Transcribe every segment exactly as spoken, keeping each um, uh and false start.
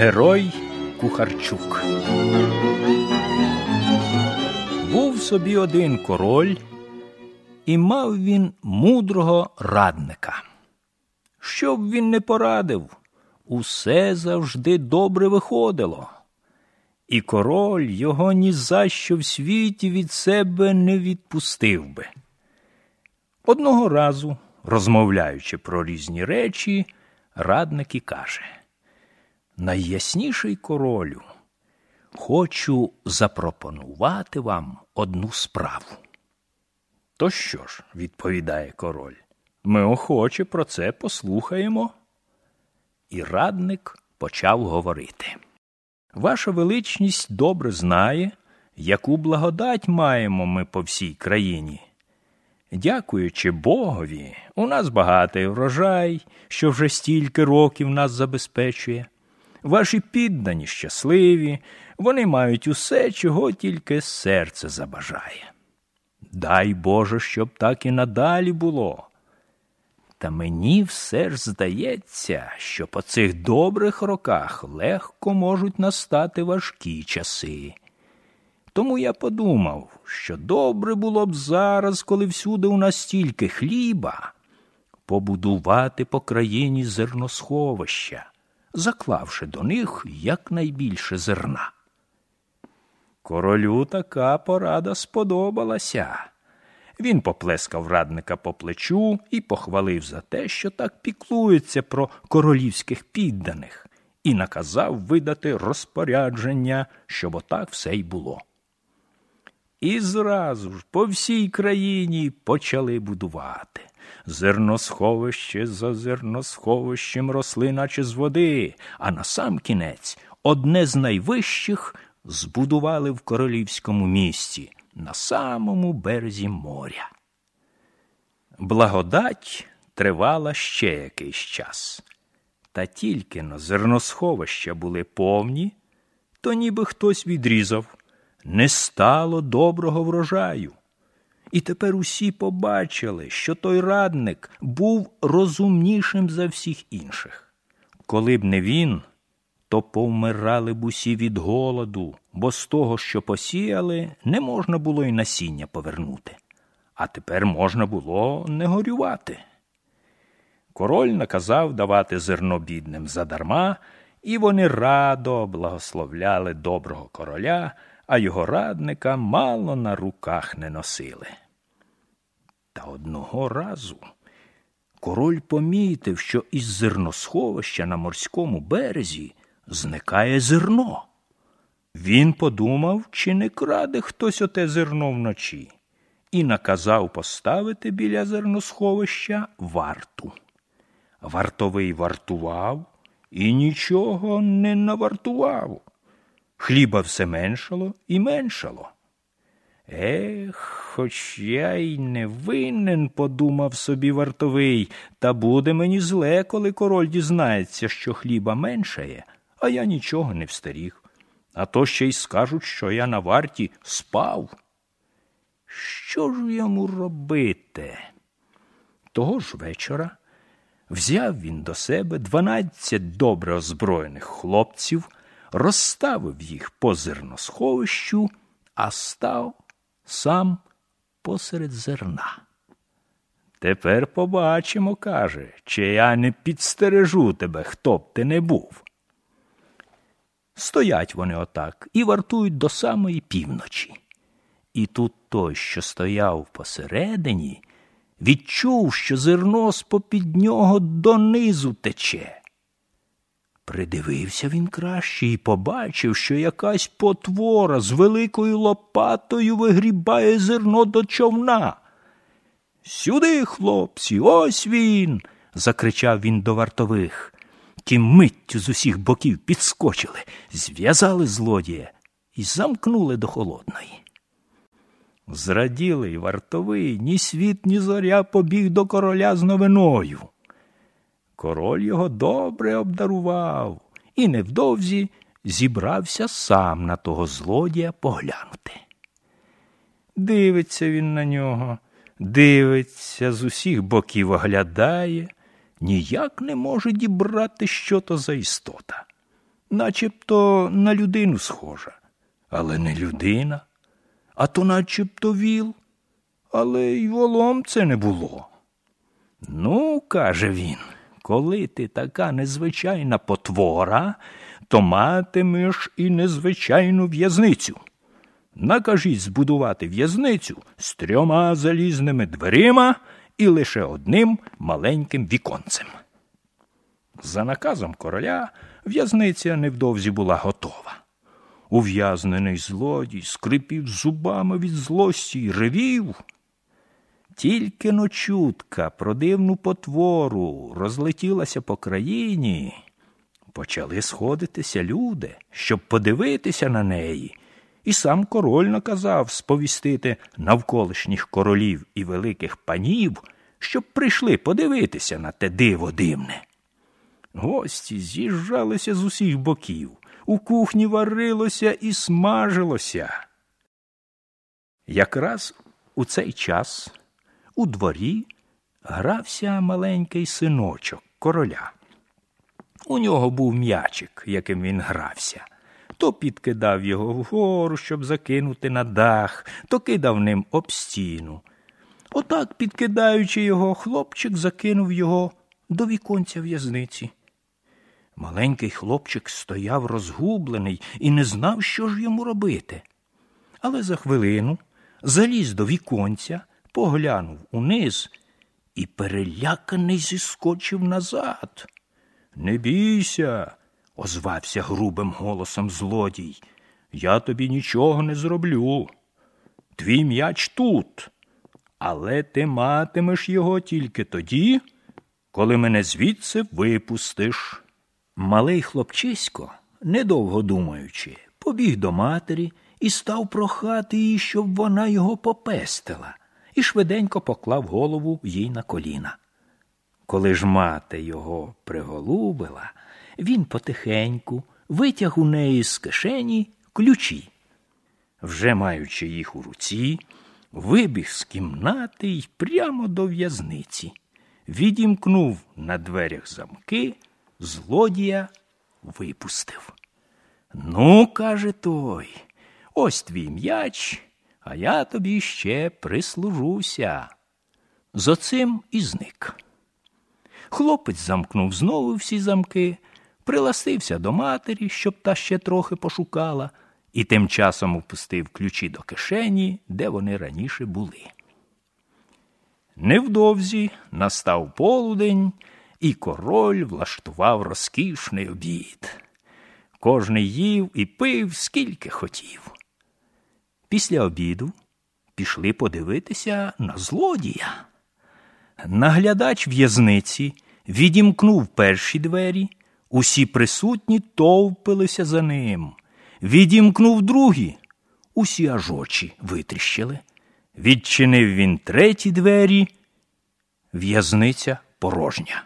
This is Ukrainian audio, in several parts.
Герой Кухарчук. Був собі один король, і мав він мудрого радника. Що б він не порадив, усе завжди добре виходило. І король його ні за що в світі від себе не відпустив би. Одного разу, розмовляючи про різні речі, радник і каже: «Найясніший королю, хочу запропонувати вам одну справу». «То що ж?» – відповідає король. «Ми охоче про це послухаємо». І радник почав говорити: «Ваша величність добре знає, яку благодать маємо ми по всій країні. Дякуючи Богові, у нас багатий врожай, що вже стільки років нас забезпечує. Ваші піддані щасливі, вони мають усе, чого тільки серце забажає. Дай Боже, щоб так і надалі було. Та мені все ж здається, що по цих добрих роках легко можуть настати важкі часи. Тому я подумав, що добре було б зараз, коли всюди у нас стільки хліба, побудувати по країні зерносховища, заклавши до них якнайбільше зерна». Королю така порада сподобалася. Він поплескав радника по плечу і похвалив за те, що так піклується про королівських підданих, і наказав видати розпорядження, щоб отак все й було. І зразу ж по всій країні почали будувати. Зерносховище за зерносховищем росли наче з води, а насамкінець одне з найвищих збудували в королівському місті, на самому березі моря. Благодать тривала ще якийсь час. Та тільки-но зерносховища були повні, то ніби хтось відрізав: не стало доброго врожаю. І тепер усі побачили, що той радник був розумнішим за всіх інших. Коли б не він, то повмирали б усі від голоду, бо з того, що посіяли, не можна було й насіння повернути. А тепер можна було не горювати. Король наказав давати зерно бідним задарма, і вони радо благословляли доброго короля, а його радника мало на руках не носили. Та одного разу король помітив, що із зерносховища на морському березі зникає зерно. Він подумав, чи не краде хтось оте зерно вночі, і наказав поставити біля зерносховища варту. Вартовий вартував і нічого не навартував. Хліба все меншало і меншало. «Ех, хоч я й не винен, – подумав собі вартовий, – та буде мені зле, коли король дізнається, що хліба меншає, а я нічого не встеріг. А то ще й скажуть, що я на варті спав. Що ж йому робити?» Того ж вечора взяв він до себе дванадцять добре озброєних хлопців, розставив їх по зерносховищу, а став сам посеред зерна. «Тепер побачимо, – каже, – чи я не підстережу тебе, хто б ти не був». Стоять вони отак і вартують до самої півночі. І тут той, що стояв посередині, відчув, що зерно з-попід нього донизу тече. Придивився він краще і побачив, що якась потвора з великою лопатою вигрібає зерно до човна. «Сюди, хлопці, ось він!» – закричав він до вартових. Ті миттю з усіх боків підскочили, зв'язали злодія і замкнули до холодної. Зраділий вартовий ні світ, ні зоря побіг до короля з новиною. Король його добре обдарував і невдовзі зібрався сам на того злодія поглянути. Дивиться він на нього, дивиться, з усіх боків оглядає, ніяк не може дібрати, що то за істота. начебто на людину схожа, але не людина, а то начебто віл, але й волом це не було. Ну, каже він, коли ти така незвичайна потвора, то матимеш і незвичайну в'язницю. Накажіть збудувати в'язницю з трьома залізними дверима і лише одним маленьким віконцем. За наказом короля в'язниця невдовзі була готова. Ув'язнений злодій скрипів зубами від злості й ревів. Тільки-но чутка про дивну потвору розлетілася по країні, почали сходитися люди, щоб подивитися на неї, і сам король наказав сповістити навколишніх королів і великих панів, щоб прийшли подивитися на те диво дивне. Гості з'їжджалися з усіх боків, у кухні варилося і смажилося. Якраз у цей час у дворі грався маленький синочок короля. У нього був м'ячик, яким він грався. То підкидав його вгору, щоб закинути на дах, то кидав ним об стіну. Отак, підкидаючи його, хлопчик закинув його до віконця в'язниці. Маленький хлопчик стояв розгублений і не знав, що ж йому робити. Але за хвилину заліз до віконця, поглянув униз і переляканий зіскочив назад. «Не бійся!» – озвався грубим голосом злодій. «Я тобі нічого не зроблю. Твій м'яч тут, але ти матимеш його тільки тоді, коли мене звідси випустиш». Малий хлопчисько, недовго думаючи, побіг до матері і став прохати її, щоб вона його попестила, і швиденько поклав голову їй на коліна. Коли ж мати його приголубила, він потихеньку витяг у неї з кишені ключі. Вже маючи їх у руці, вибіг з кімнати й прямо до в'язниці. Відімкнув на дверях замки, злодія випустив. «Ну, – каже той, – ось твій м'яч, а я тобі ще прислужуся». За цим і зник. Хлопець замкнув знову всі замки, приластився до матері, щоб та ще трохи пошукала, і тим часом опустив ключі до кишені, де вони раніше були. Невдовзі настав полудень, і король влаштував розкішний обід. Кожний їв і пив, скільки хотів. Після обіду пішли подивитися на злодія. Наглядач в'язниці відімкнув перші двері, усі присутні товпилися за ним. Відімкнув другі, усі аж очі витріщили. Відчинив він треті двері, в'язниця порожня.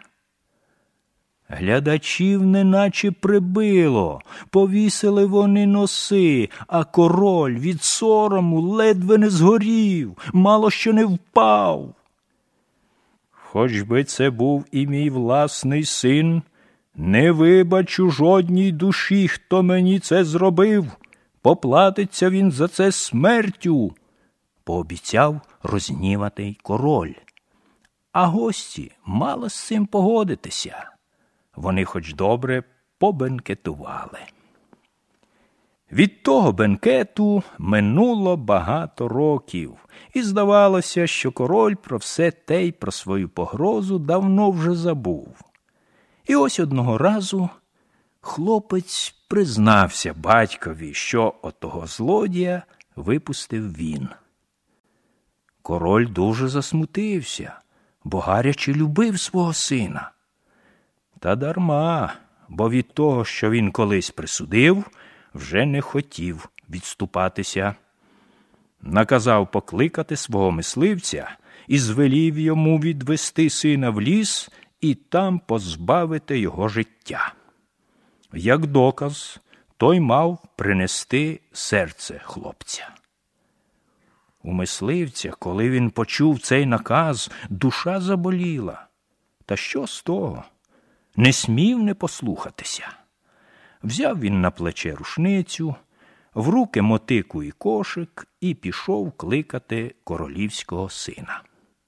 Глядачів неначе прибило, повісили вони носи, а король від сорому ледве не згорів, мало що не впав. «Хоч би це був і мій власний син, не вибачу жодній душі, хто мені це зробив, поплатиться він за це смертю», – пообіцяв розгніватий король. А гості мало з цим погодитися. Вони хоч добре побенкетували. Від того бенкету минуло багато років, і здавалося, що король про все те й про свою погрозу давно вже забув. І ось одного разу хлопець признався батькові, що отого злодія випустив він. Король дуже засмутився, бо гаряче любив свого сина. Та дарма, бо від того, що він колись присудив, вже не хотів відступатися. Наказав покликати свого мисливця і звелів йому відвести сина в ліс і там позбавити його життя. Як доказ, той мав принести серце хлопця. У мисливця, коли він почув цей наказ, душа заболіла. Та що з того? Не смів не послухатися. Взяв він на плече рушницю, в руки мотику і кошик і пішов кликати королівського сина.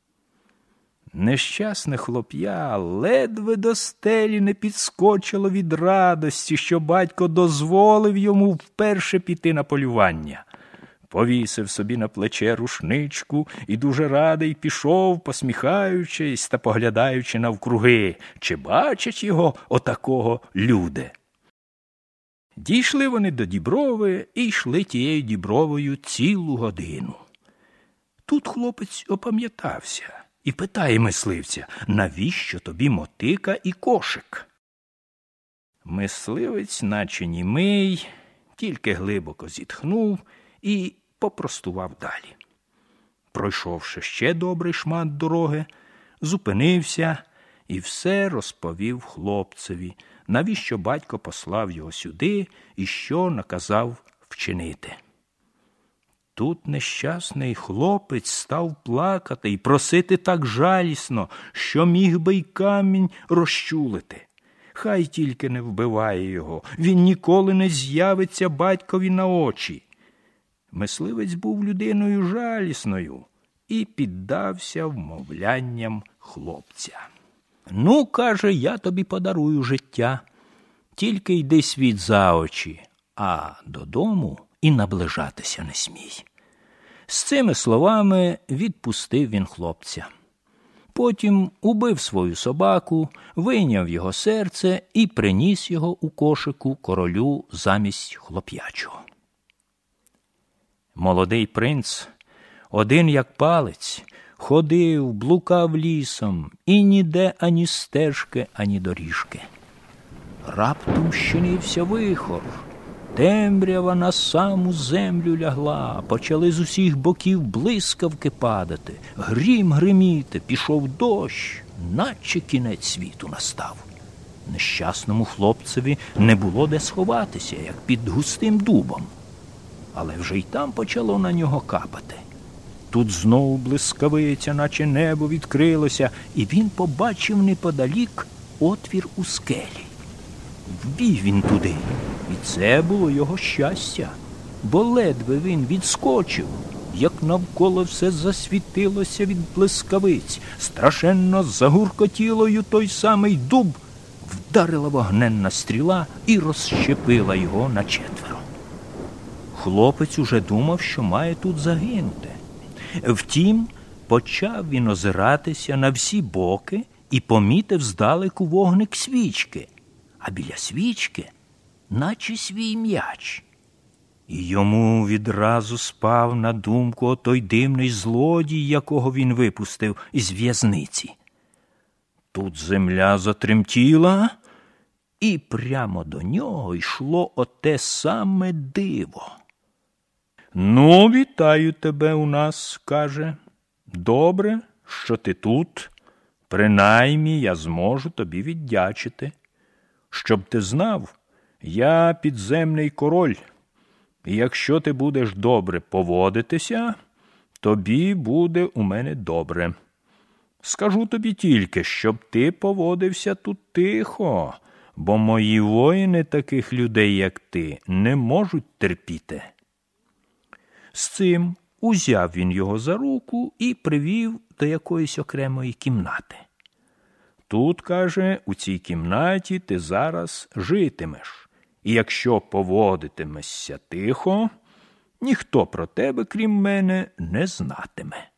Нещасне хлоп'я ледве до стелі не підскочило від радості, що батько дозволив йому вперше піти на полювання. Повісив собі на плече рушничку і дуже радий пішов, посміхаючись та поглядаючи навкруги, чи бачать його отакого люди. Дійшли вони до діброви і йшли тією дібровою цілу годину. Тут хлопець опам'ятався і питає мисливця: навіщо тобі мотика і кошик? Мисливець, наче німий, тільки глибоко зітхнув і попростував далі. Пройшовши ще добрий шмат дороги, зупинився і все розповів хлопцеві, навіщо батько послав його сюди і що наказав вчинити. Тут нещасний хлопець став плакати і просити так жалісно, що міг би й камінь розчулити. Хай тільки не вбиває його, він ніколи не з'явиться батькові на очі. Мисливець був людиною жалісною і піддався вмовлянням хлопця. «Ну, – каже, – я тобі подарую життя, тільки йди світ за очі, а додому і наближатися не смій». З цими словами відпустив він хлопця. Потім убив свою собаку, вийняв його серце і приніс його у кошику королю замість хлоп'ячого. Молодий принц, один як палець, ходив, блукав лісом, і ніде ані стежки, ані доріжки. Раптом щинився вихор. Темрява на саму землю лягла, почали з усіх боків блискавки падати, грім гриміти, пішов дощ, наче кінець світу настав. Нещасному хлопцеві не було де сховатися, як під густим дубом. Але вже й там почало на нього капати. Тут знову блискавиця, наче небо відкрилося, і він побачив неподалік отвір у скелі. Вбіг він туди, і це було його щастя, бо ледве він відскочив, як навколо все засвітилося від блискавиць, страшенно загуркотіло й той самий дуб, вдарила вогненна стріла і розщепила його на четверо. Хлопець уже думав, що має тут загинути. Втім, почав він озиратися на всі боки і помітив здалеку вогник свічки, а біля свічки наче свій м'яч. І йому відразу спав на думку отой дивний злодій, якого він випустив із в'язниці. Тут земля затремтіла, і прямо до нього йшло оте саме диво. «Ну, вітаю тебе у нас», – каже. «Добре, що ти тут. Принаймні я зможу тобі віддячити. Щоб ти знав, я підземний король, і якщо ти будеш добре поводитися, тобі буде у мене добре. Скажу тобі тільки, щоб ти поводився тут тихо, бо мої воїни таких людей, як ти, не можуть терпіти». З цим узяв він його за руку і привів до якоїсь окремої кімнати. «Тут, – каже, – у цій кімнаті ти зараз житимеш, і якщо поводитимешся тихо, ніхто про тебе, крім мене, не знатиме».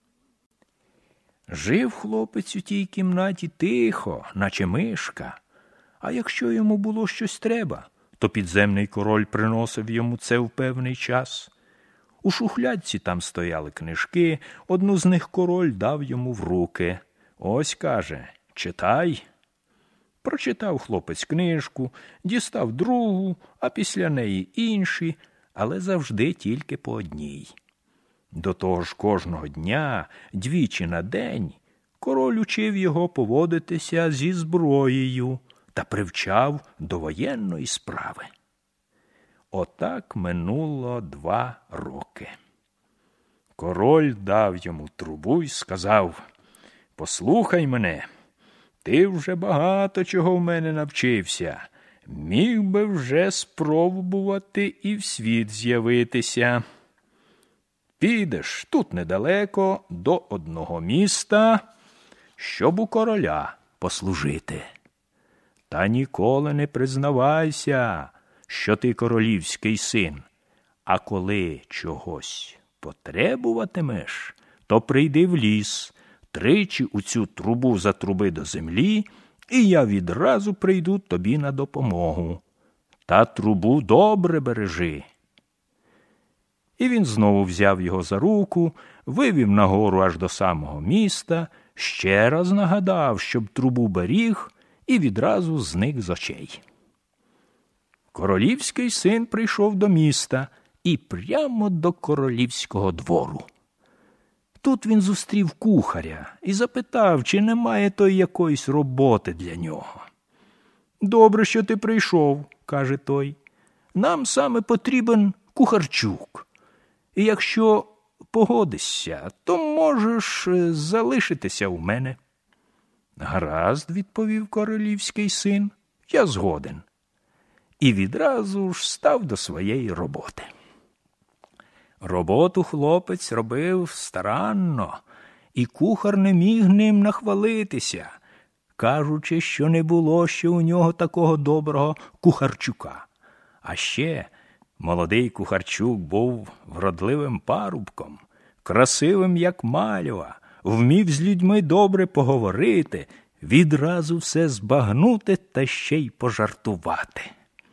Жив хлопець у тій кімнаті тихо, наче мишка, а якщо йому було щось треба, то підземний король приносив йому це в певний час. У шухлядці там стояли книжки, одну з них король дав йому в руки. «Ось, – каже, – читай». Прочитав хлопець книжку, дістав другу, а після неї інші, але завжди тільки по одній. До того ж кожного дня, двічі на день, король учив його поводитися зі зброєю та привчав до воєнної справи. Отак минуло два роки. Король дав йому трубу й сказав: «Послухай мене, ти вже багато чого в мене навчився. міг би вже спробувати і в світ з'явитися. Підеш тут недалеко до одного міста, щоб у короля послужити. Та ніколи не признавайся, що ти королівський син. А коли чогось потребуватимеш, то прийди в ліс, тричі у цю трубу затруби до землі, і я відразу прийду тобі на допомогу. Та трубу добре бережи. І він знову взяв його за руку, вивів нагору аж до самого міста, ще раз нагадав, щоб трубу беріг, і відразу зник з очей. Королівський син прийшов до міста і прямо до королівського двору. Тут він зустрів кухаря і запитав, чи немає той якоїсь роботи для нього. «Добре, що ти прийшов», – каже той. «Нам саме потрібен кухарчук. І якщо погодишся, то можеш залишитися у мене». «Гаразд», – відповів королівський син, – «я згоден». І відразу ж став до своєї роботи. Роботу хлопець робив старанно, і кухар не міг ним нахвалитися, кажучи, що не було ще у нього такого доброго кухарчука. А ще молодий кухарчук був вродливим парубком, красивим, як мальва, вмів з людьми добре поговорити, відразу все збагнути та ще й пожартувати.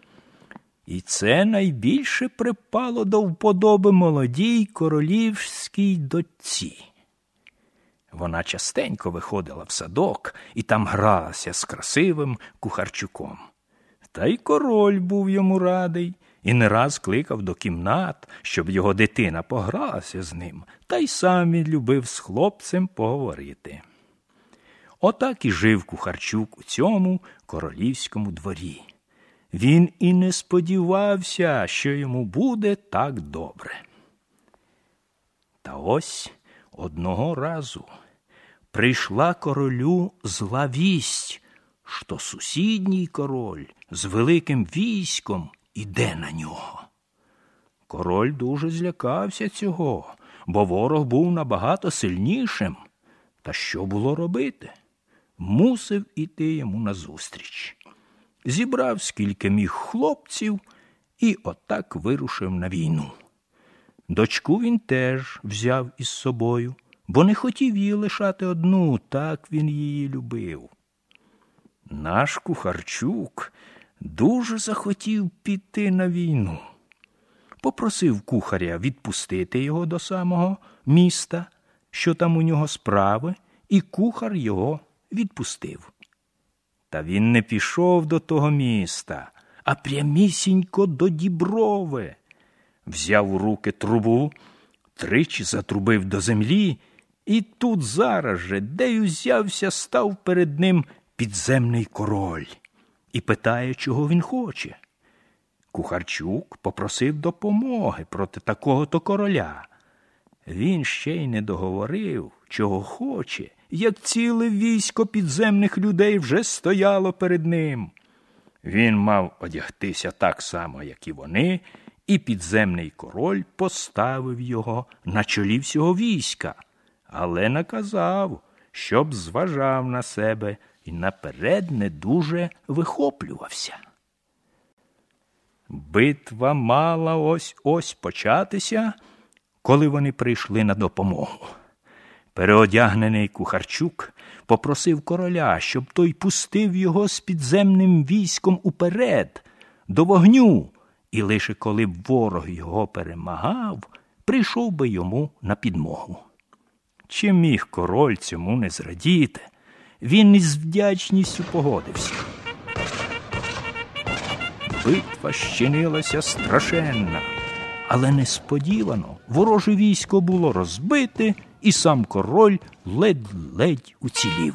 І це найбільше припало до вподоби молодій королівській дочці. Вона частенько виходила в садок і там гралася з красивим кухарчуком. Та й король був йому радий і не раз кликав до кімнат, щоб його дитина погралася з ним, та й сам він любив з хлопцем поговорити. Отак і жив кухарчук у цьому королівському дворі. Він і не сподівався, що йому буде так добре. Та ось одного разу прийшла королю зла вість, що сусідній король з великим військом іде на нього. Король дуже злякався цього, бо ворог був набагато сильнішим. Та що було робити? Мусив іти йому назустріч. Зібрав скільки міг хлопців і отак вирушив на війну. Дочку він теж взяв із собою, бо не хотів її лишати одну, так він її любив. Наш кухарчук дуже захотів піти на війну. Попросив кухаря відпустити його до самого міста, що там у нього справи, і кухар його відпустив. Та він не пішов до того міста, а прямісінько до Діброви. Взяв у руки трубу, тричі затрубив до землі, і тут зараз же, де й узявся, став перед ним підземний король і питає, чого він хоче. Кухарчук попросив допомоги проти такого-то короля. Він ще й не договорив, чого хоче, як ціле військо підземних людей вже стояло перед ним. Він мав одягтися так само, як і вони, і підземний король поставив його на чолі всього війська, але наказав, щоб зважав на себе і наперед не дуже вихоплювався. Битва мала ось-ось початися, коли вони прийшли на допомогу. Переодягнений кухарчук попросив короля, щоб той пустив його з підземним військом уперед, до вогню, і лише коли б ворог його перемагав, прийшов би йому на підмогу. Чи міг король цьому не зрадіти? Він із вдячністю погодився. Битва щинилася страшенна, але несподівано вороже військо було розбите, і сам король ледь-ледь уцілів.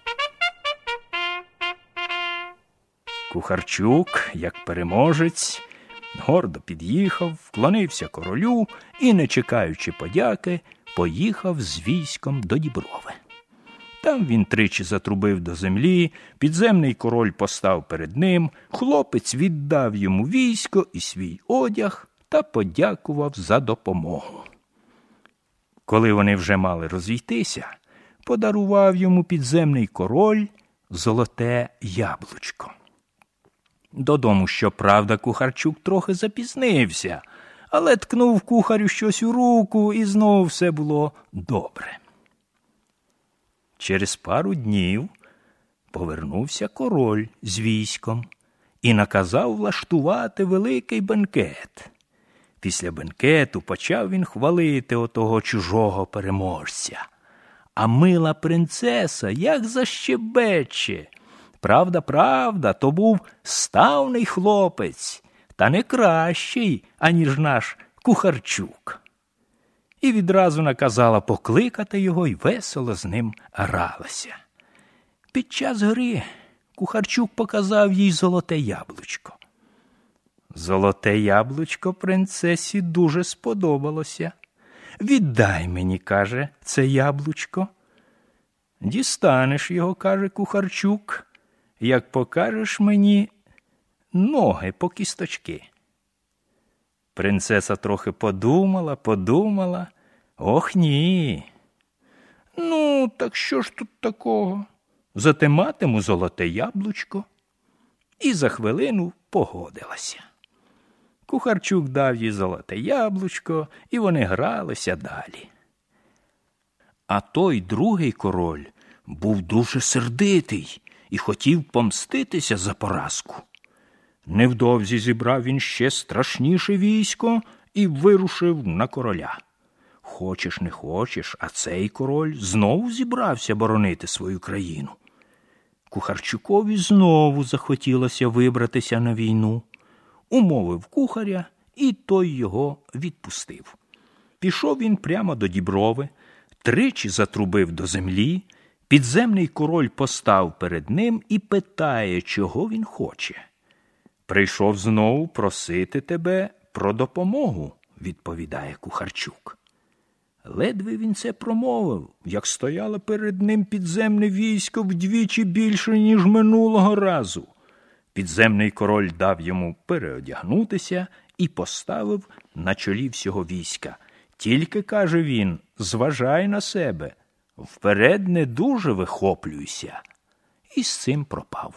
Кухарчук, як переможець, гордо під'їхав, вклонився королю і, не чекаючи подяки, поїхав з військом до Діброви. Там він тричі затрубив до землі, підземний король постав перед ним, хлопець віддав йому військо і свій одяг та подякував за допомогу. Коли вони вже мали розійтися, подарував йому підземний король золоте яблучко. Додому, щоправда, Кухарчук трохи запізнився, але ткнув кухарю щось у руку, і знову все було добре. Через пару днів повернувся король з військом і наказав влаштувати великий бенкет. Після бенкету почав він хвалити отого чужого переможця. А мила принцеса як защебече. Правда, правда, то був ставний хлопець, та не кращий, аніж наш Кухарчук. І відразу наказала покликати його й весело з ним гралася. Під час гри Кухарчук показав їй золоте яблучко. Золоте яблучко принцесі дуже сподобалося. «Віддай мені, – каже, – це яблучко». «Дістанеш його, – каже Кухарчук, – як покажеш мені ноги по кісточки». Принцеса трохи подумала, подумала. «Ох, ні». «Ну, так що ж тут такого? Зате матиму золоте яблучко». І за хвилину погодилася. Кухарчук дав їй золоте яблучко, і вони гралися далі. А той другий король був дуже сердитий і хотів помститися за поразку. Невдовзі зібрав він ще страшніше військо і вирушив на короля. Хочеш не хочеш, а цей король знову зібрався боронити свою країну. Кухарчукові знову захотілося вибратися на війну. Умовив кухаря, і той його відпустив. Пішов він прямо до діброви, тричі затрубив до землі, підземний король постав перед ним і питає, чого він хоче. «Прийшов знову просити тебе про допомогу», – відповідає Кухарчук. Ледве він це промовив, як стояло перед ним підземне військо вдвічі більше, ніж минулого разу. Підземний король дав йому переодягнутися і поставив на чолі всього війська. Тільки, каже він, зважай на себе, вперед не дуже вихоплюйся. І з цим пропав.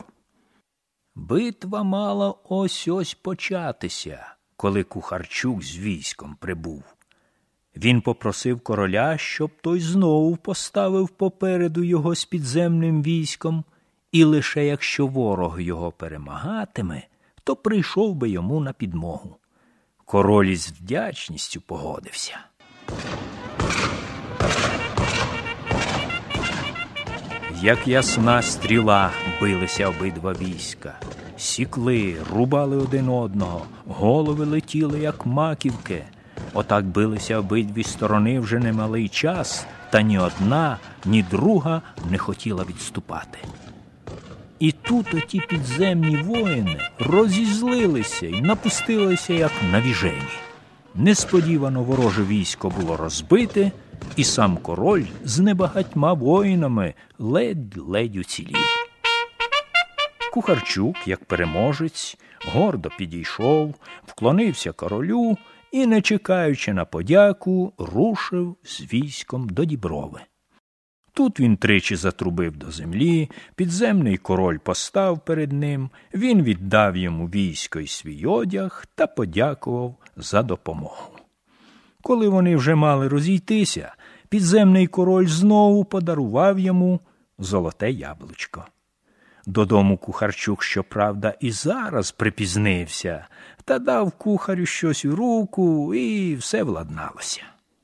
Битва мала ось-ось початися, коли Кухарчук з військом прибув. Він попросив короля, щоб той знову поставив попереду його з підземним військом, і лише якщо ворог його перемагатиме, то прийшов би йому на підмогу. Король із вдячністю погодився. Як ясна стріла билися обидва війська. Сікли, рубали один одного, голови летіли, як маківки. Отак билися обидві сторони вже немалий час, та ні одна, ні друга не хотіла відступати. І тут оті підземні воїни розізлилися і напустилися, як навіжені. Несподівано вороже військо було розбите, і сам король з небагатьма воїнами ледь-ледь уцілів. Кухарчук, як переможець, гордо підійшов, вклонився королю і, не чекаючи на подяку, рушив з військом до діброви. Тут він тричі затрубив до землі, підземний король постав перед ним, він віддав йому військо й свій одяг та подякував за допомогу. Коли вони вже мали розійтися, підземний король знову подарував йому золоте яблучко. Додому Кухарчук, щоправда, і зараз припізнився, та дав кухарю щось у руку, і все владналося.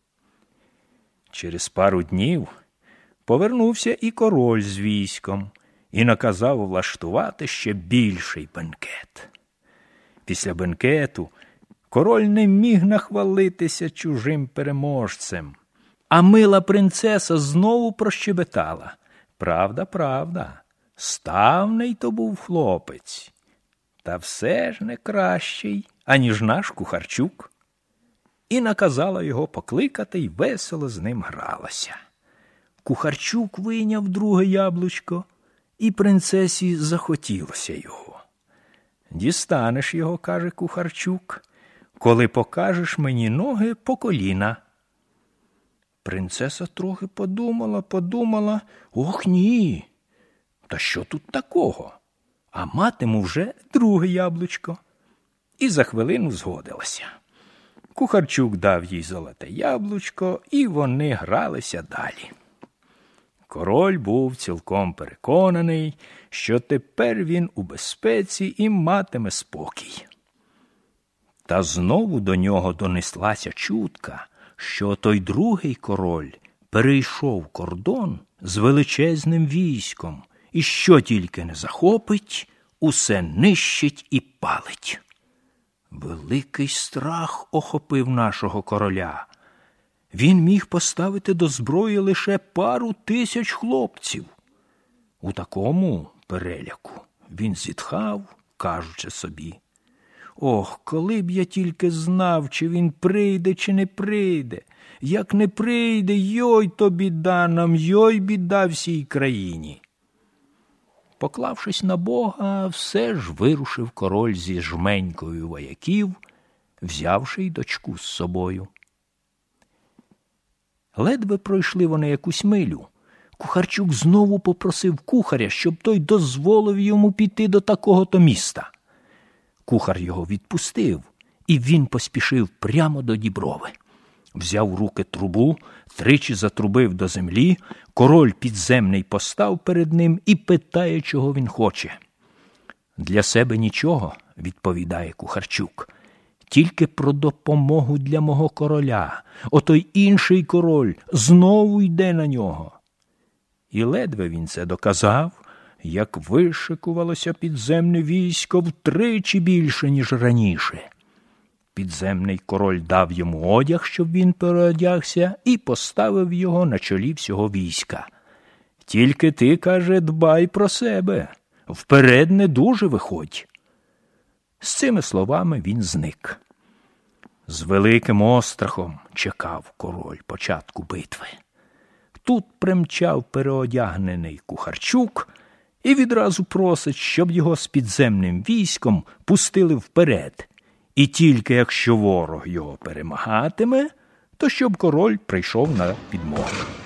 Через пару днів повернувся і король з військом і наказав влаштувати ще більший бенкет. Після бенкету король не міг нахвалитися чужим переможцем, а мила принцеса знову прощебетала. Правда, правда, ставний то був хлопець, та все ж не кращий, аніж наш Кухарчук. І наказала його покликати й весело з ним гралася. Кухарчук вийняв друге яблучко, і принцесі захотілося його. «Дістанеш його, – каже Кухарчук, – коли покажеш мені ноги по коліна». Принцеса трохи подумала, подумала, ох, ні, та що тут такого? А матиму вже друге яблучко. І за хвилину згодилася. Кухарчук дав їй золоте яблучко, і вони гралися далі. Король був цілком переконаний, що тепер він у безпеці і матиме спокій. Та знову до нього донеслася чутка, що той другий король перейшов кордон з величезним військом, і що тільки не захопить, усе нищить і палить. Великий страх охопив нашого короля. Він міг поставити до зброї лише пару тисяч хлопців. У такому переляку він зітхав, кажучи собі: «Ох, коли б я тільки знав, чи він прийде, чи не прийде. Як не прийде, йой то біда нам, йой біда всій країні». Поклавшись на Бога, все ж вирушив король зі жменькою вояків, взявши й дочку з собою. Ледве пройшли вони якусь милю. Кухарчук знову попросив кухаря, щоб той дозволив йому піти до такого-то міста. Кухар його відпустив, і він поспішив прямо до Діброви. Взяв у руки трубу, тричі затрубив до землі, король підземний постав перед ним і питає, чого він хоче. «Для себе нічого, – відповідає Кухарчук, – тільки про допомогу для мого короля. Отой інший король знову йде на нього». І ледве він це доказав, як вишикувалося підземне військо втричі більше, ніж раніше. Підземний король дав йому одяг, щоб він переодягся, і поставив його на чолі всього війська. «Тільки ти, – каже, – дбай про себе, вперед не дуже виходь». З цими словами він зник. З великим острахом чекав король початку битви. Тут примчав переодягнений Кухарчук і відразу просить, щоб його з підземним військом пустили вперед. І тільки якщо ворог його перемагатиме, то щоб король прийшов на підмогу.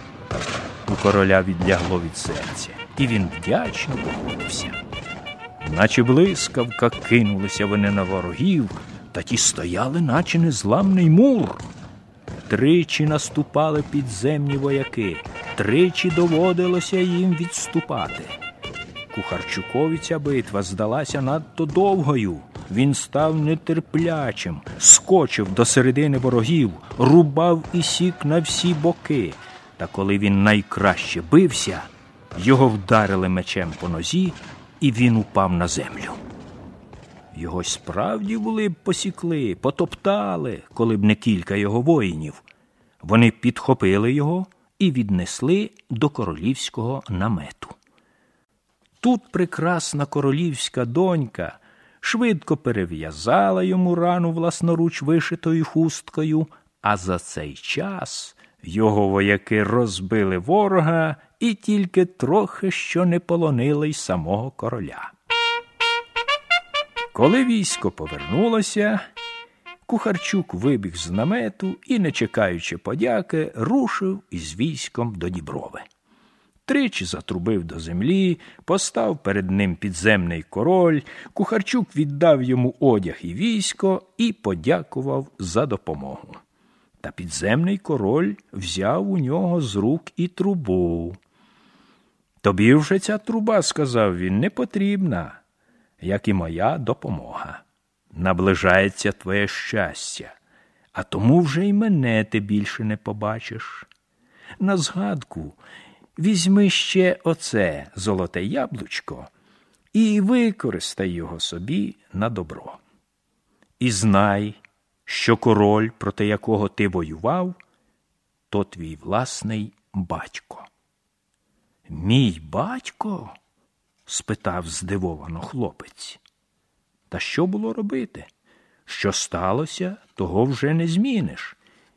У короля відлягло від серця, і він вдячно погодився. Наче блискавка кинулися вони на ворогів, та ті стояли, наче незламний мур. Тричі наступали підземні вояки, тричі доводилося їм відступати. Кухарчукові ця битва здалася надто довгою. Він став нетерплячим, скочив до середини ворогів, рубав і сік на всі боки. Та коли він найкраще бився, його вдарили мечем по нозі, і він упав на землю. Його справді були б посікли, потоптали, коли б не кілька його воїнів. Вони підхопили його і віднесли до королівського намету. Тут прекрасна королівська донька швидко перев'язала йому рану власноруч вишитою хусткою, а за цей час його вояки розбили ворога і тільки трохи що не полонили й самого короля. Коли військо повернулося, Кухарчук вибіг з намету і, не чекаючи подяки, рушив із військом до Діброви. Тричі затрубив до землі, постав перед ним підземний король, Кухарчук віддав йому одяг і військо і подякував за допомогу. Та підземний король взяв у нього з рук і трубу. «Тобі вже ця труба, – сказав він, – не потрібна, як і моя допомога. Наближається твоє щастя, а тому вже й мене ти більше не побачиш. На згадку візьми ще оце золоте яблучко і використай його собі на добро. І знай, що король, проти якого ти воював, то твій власний батько». «Мій батько?» – спитав здивовано хлопець. Та що було робити? Що сталося, того вже не зміниш.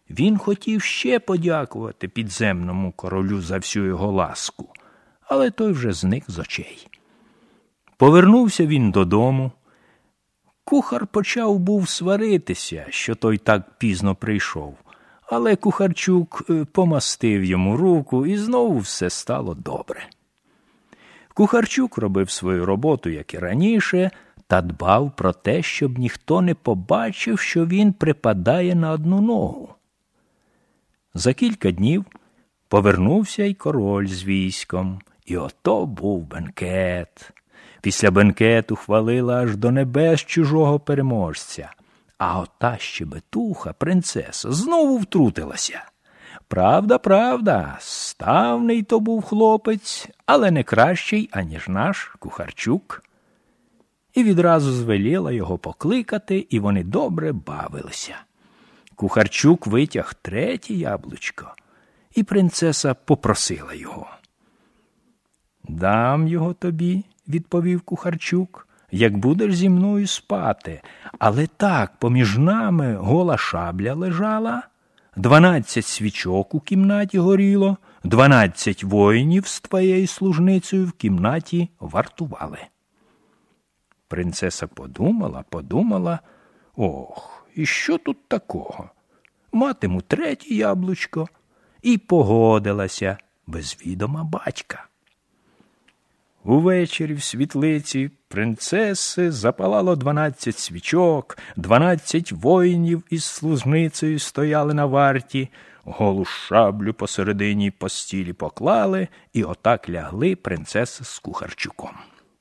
Він хотів ще подякувати підземному королю за всю його ласку, але той вже зник з очей. Повернувся він додому. Кухар почав був сваритися, що той так пізно прийшов, але Кухарчук помастив йому руку, і знову все стало добре. Кухарчук робив свою роботу, як і раніше, та дбав про те, щоб ніхто не побачив, що він припадає на одну ногу. За кілька днів повернувся й король з військом, і ото був бенкет. Після бенкету хвалила аж до небес чужого переможця. А ота щебетуха, принцеса, знову втрутилася. Правда, правда, ставний то був хлопець, але не кращий, аніж наш Кухарчук. І відразу звеліла його покликати, і вони добре бавилися. Кухарчук витяг третє яблучко, і принцеса попросила його. «Дам його тобі», – відповів Кухарчук, – «як будеш зі мною спати, але так поміж нами гола шабля лежала, дванадцять свічок у кімнаті горіло, дванадцять воїнів з твоєю служницею в кімнаті вартували». Принцеса подумала, подумала, ох, і що тут такого? Матиму третє яблучко, і погодилася без відома батька. Увечері в світлиці принцеси запалало дванадцять свічок, дванадцять воїнів із служницею стояли на варті, голу шаблю посередині постілі поклали, і отак лягли принцеса з Кухарчуком.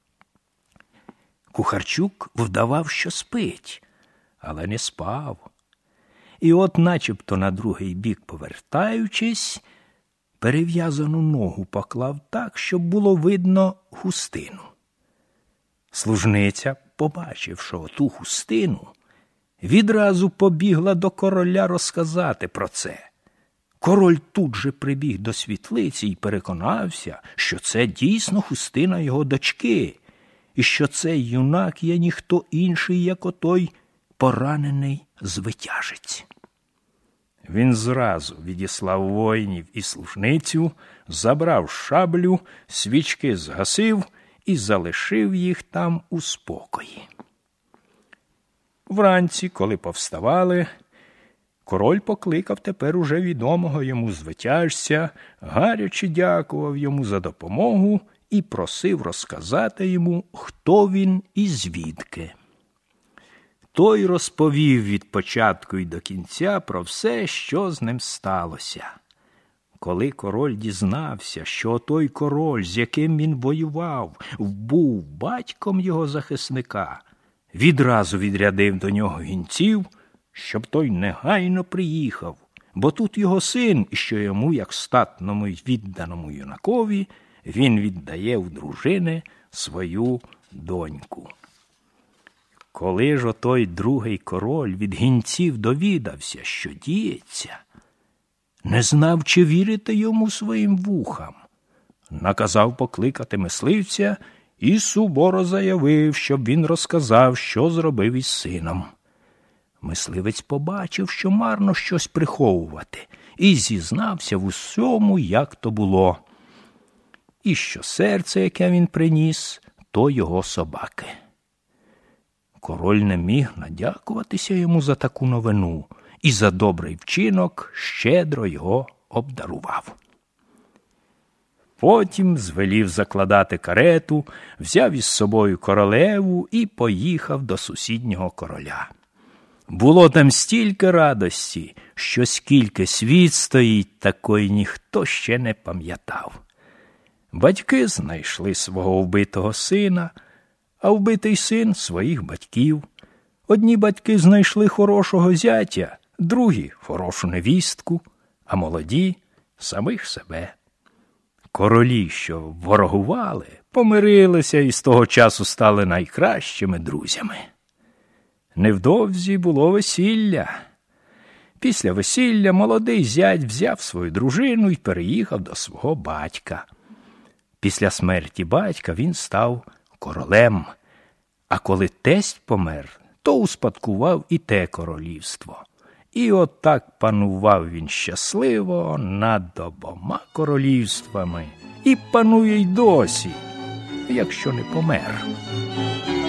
Кухарчук вдавав, що спить, але не спав. І от начебто на другий бік повертаючись, перев'язану ногу поклав так, щоб було видно хустину. Служниця, побачивши оту хустину, відразу побігла до короля розказати про це. Король тут же прибіг до світлиці і переконався, що це дійсно хустина його дочки, і що цей юнак є ніхто інший, як отой поранений звитяжець. Він зразу відіслав воїнів і служницю, забрав шаблю, свічки згасив і залишив їх там у спокої. Вранці, коли повставали, король покликав тепер уже відомого йому звитяжця, гаряче дякував йому за допомогу і просив розказати йому, хто він і звідки. Той розповів від початку й до кінця про все, що з ним сталося. Коли король дізнався, що той король, з яким він воював, був батьком його захисника, відразу відрядив до нього гінців, щоб той негайно приїхав, бо тут його син, і що йому, як статному й відданому юнакові, він віддає в дружини свою доньку. Коли ж отой другий король від гінців довідався, що діється, не знав, чи вірити йому своїм вухам. Наказав покликати мисливця і суворо заявив, щоб він розказав, що зробив із сином. Мисливець побачив, що марно щось приховувати, і зізнався в усьому, як то було. І що серце, яке він приніс, то його собаки. Король не міг надякуватися йому за таку новину і за добрий вчинок щедро його обдарував. Потім звелів закладати карету, взяв із собою королеву і поїхав до сусіднього короля. Було там стільки радості, що скільки світ стоїть, такої ніхто ще не пам'ятав. Батьки знайшли свого вбитого сина, а вбитий син – своїх батьків. Одні батьки знайшли хорошого зятя, другі – хорошу невістку, а молоді – самих себе. Королі, що ворогували, помирилися і з того часу стали найкращими друзями. Невдовзі було весілля. Після весілля молодий зять взяв свою дружину і переїхав до свого батька. Після смерті батька він став королем, а коли тесть помер, то успадкував і те королівство. І отак панував він щасливо над обома королівствами і панує й досі, якщо не помер.